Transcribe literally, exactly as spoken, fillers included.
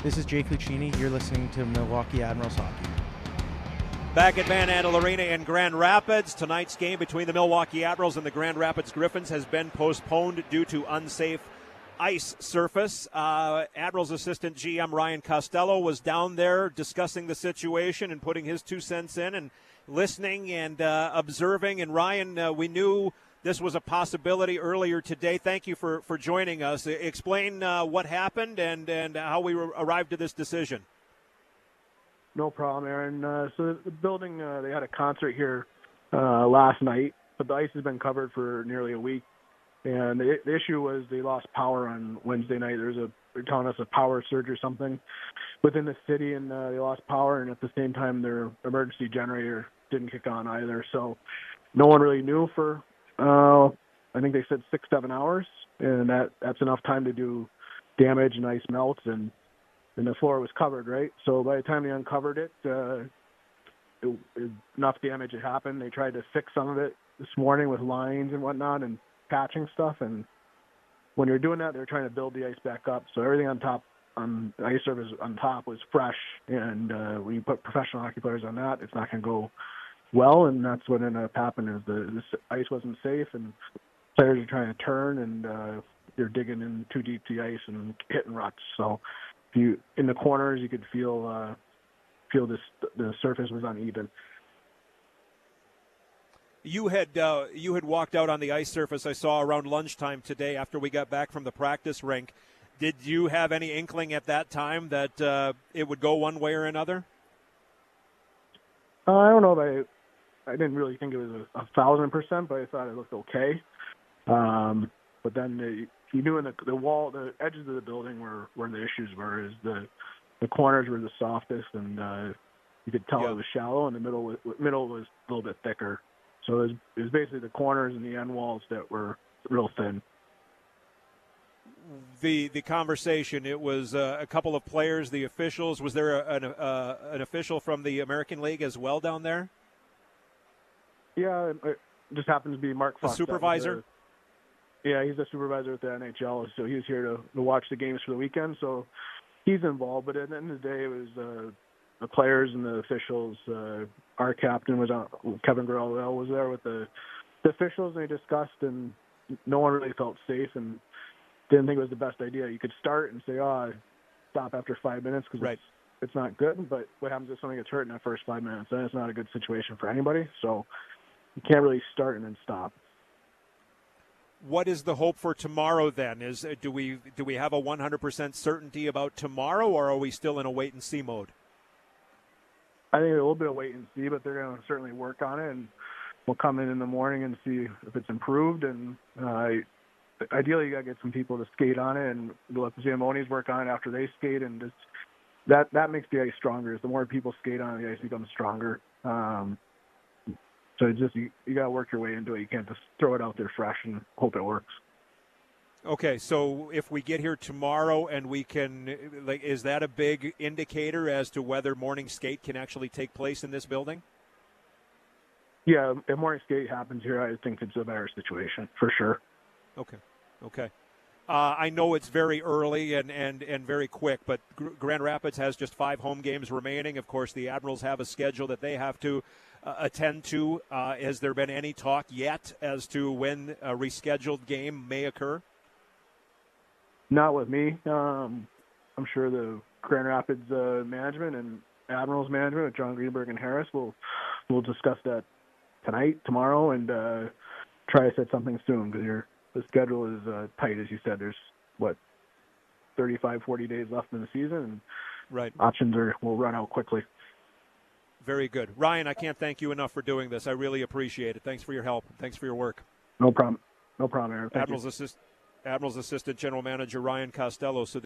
This is Jake Lucchini. You're listening to Milwaukee Admirals Hockey. Back at Van Andel Arena in Grand Rapids, tonight's game between the Milwaukee Admirals and the Grand Rapids Griffins has been postponed due to unsafe ice surface. Uh, Admirals assistant G M Ryan Costello was down there discussing the situation and putting his two cents in and listening and uh, observing. And Ryan, uh, we knew this was a possibility earlier today. Thank you for, for joining us. Explain uh, what happened and, and how we arrived at this decision. No problem, Aaron. Uh, so the building, uh, they had a concert here uh, last night, but the ice has been covered for nearly a week. And the, the issue was they lost power on Wednesday night. There's a, they're telling us a power surge or something within the city, and uh, they lost power. And at the same time, their emergency generator didn't kick on either. So no one really knew for, uh, I think they said six, seven hours. And that, that's enough time to do damage and ice melts. And And the floor was covered, right? So by the time they uncovered it, uh, it, it, enough damage had happened. They tried to fix some of it this morning with lines and whatnot and patching stuff. And when you're doing that, they're trying to build the ice back up. So everything on top, on the ice surface on top was fresh. And uh, when you put professional hockey players on that, it's not going to go well. And that's what ended up happening is the this ice wasn't safe, and players are trying to turn, and uh, they're digging in too deep to the ice and hitting ruts. So you in the corners, you could feel uh, feel this the surface was uneven. You had uh, you had walked out on the ice surface I saw around lunchtime today after we got back from the practice rink. Did you have any inkling at that time that uh, it would go one way or another? Uh, I don't know if I I didn't really think it was a, a thousand percent, but I thought it looked okay. Um, but then the You knew in the, the wall, the edges of the building were where the issues were. Is the the corners were the softest, and uh, you could tell yeah. it was shallow, and the middle was, middle was a little bit thicker. So it was, it was basically the corners and the end walls that were real thin. The the conversation. It was uh, a couple of players, the officials. Was there a, an uh, an official from the American League as well down there? Yeah, it just happens to be Mark The Fox. supervisor. Yeah, he's a supervisor at the N H L, so he was here to, to watch the games for the weekend. So he's involved. But at the end of the day, it was uh, the players and the officials. Uh, our captain was on, Kevin Garrell was there with the, the officials, and they discussed, and no one really felt safe and didn't think it was the best idea. You could start and say, oh, stop after five minutes because right. it's, it's not good. But what happens if somebody gets hurt in that first five minutes? Then it's not a good situation for anybody. So you can't really start and then stop. What is the hope for tomorrow then? Is do we do we have a one hundred percent certainty about tomorrow, or are we still in a wait and see mode? I think a little bit of wait and see, but they're going to certainly work on it, and we'll come in in the morning and see if it's improved. And uh, ideally, you got to get some people to skate on it, and let the Zamboni's work on it after they skate, and just that that makes the ice stronger. The more people skate on it, the ice becomes stronger. Um, So it's just you, you got to work your way into it. You can't just throw it out there fresh and hope it works. Okay, so if we get here tomorrow and we can, like, is that a big indicator as to whether morning skate can actually take place in this building? Yeah, if morning skate happens here, I think it's a better situation for sure. Okay, okay. Uh, I know it's very early and, and, and very quick, but Grand Rapids has just five home games remaining. Of course, the Admirals have a schedule that they have to uh, attend to. Uh, has there been any talk yet as to when a rescheduled game may occur? Not with me. Um, I'm sure the Grand Rapids uh, management and Admirals management with John Greenberg and Harris will will discuss that tonight, tomorrow, and uh, try to set something soon because you're the schedule is uh, tight, as you said. There's, what, thirty-five, forty days left in the season, and right. options are will run out quickly. Very good. Ryan, I can't thank you enough for doing this. I really appreciate it. Thanks for your help. Thanks for your work. No problem. No problem, Aaron. Thank Admirals, you. Assist- Admirals Assistant General Manager Ryan Costello. So